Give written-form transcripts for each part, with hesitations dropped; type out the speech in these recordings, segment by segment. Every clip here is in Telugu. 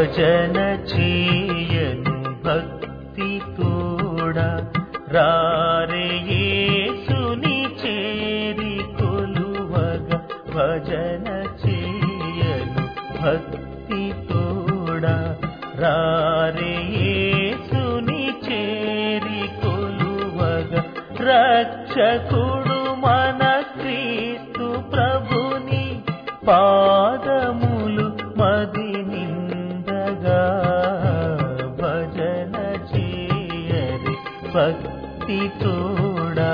భజన చేయను భక్తి తోడా రారే యేసుని చేరి కొలువగా భజన చేయను భక్తి తోడా రారే యేసుని చేరి కొలువగా రక్షకుడు మన క్రీస్తు ప్రభుని పాదములు మది నిందగా భజన చేయరి భక్తి తోడా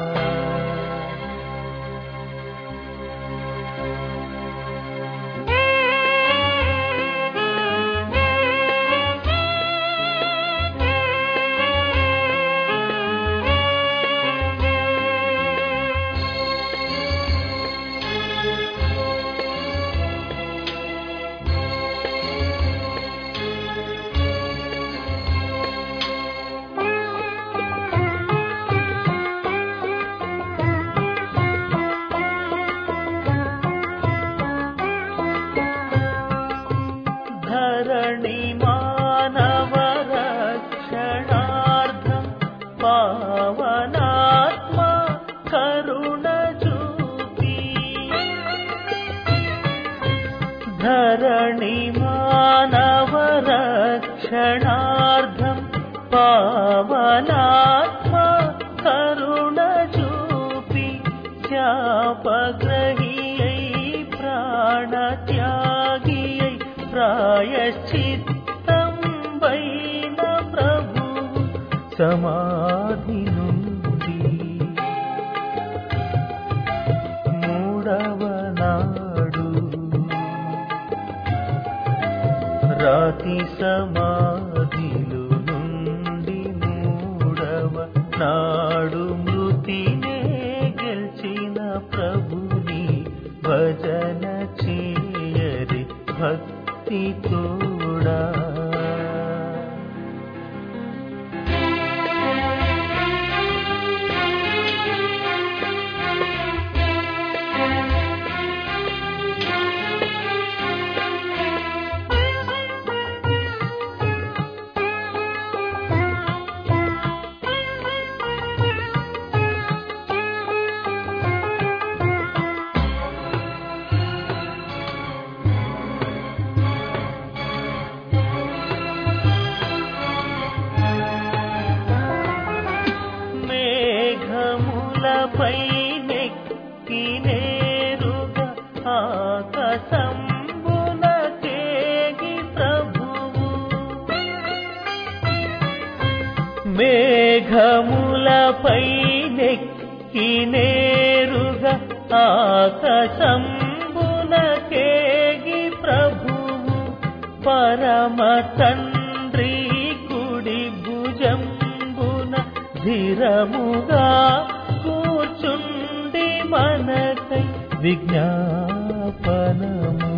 ధరణి మానవ రక్షణార్థం పావనాత్మ కరుణ చూపి ధరణి మానవ రక్షణార్థం పావనాత్మ కరుణ చూపి శాపగ్రహి ప్రాణత్యాగి ప్రాయశ్చిత్తం వైన ప్రభు సమాధి నుండి మూడవ నాడు రాతి సమాధిలో నుండి మూడవ నాడు మృతినే గెలిచిన ప్రభుని భజన చేయరి భక్తి తోడా మేఘములపై నెక్కి నేరుగా ఆకాశంబున తేగి ప్రభువు మేఘములపై నెక్కి నేరుగా ఆకాశంబున తేగి ప్రభువు పరమ తండ్రి కుడి భుజంబున ధీరముగా కూర్చుండి మనకై విజ్ఞాపనము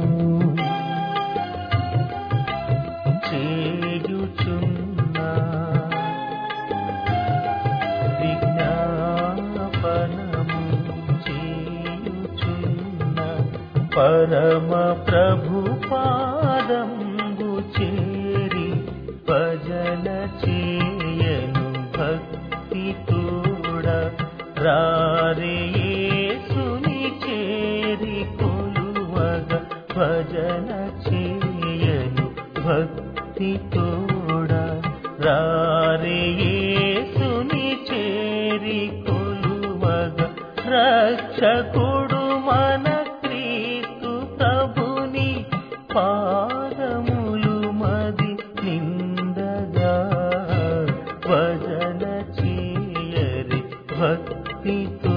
చేయుచున్నా విజ్ఞాపనము చేయుచున్నా పరమ ప్రభు పాదంబు చేరి భజన చేయను భక్తి తోడా రారే యేసుని చేరి కొలువగా భజన చేయను భక్తి తోడా రారే యేసుని చేరి కొలువగా రక్షకుడు మన క్రీస్తు ప్రభుని పాదములు మది నిందగా భజన చేయరి భక్తి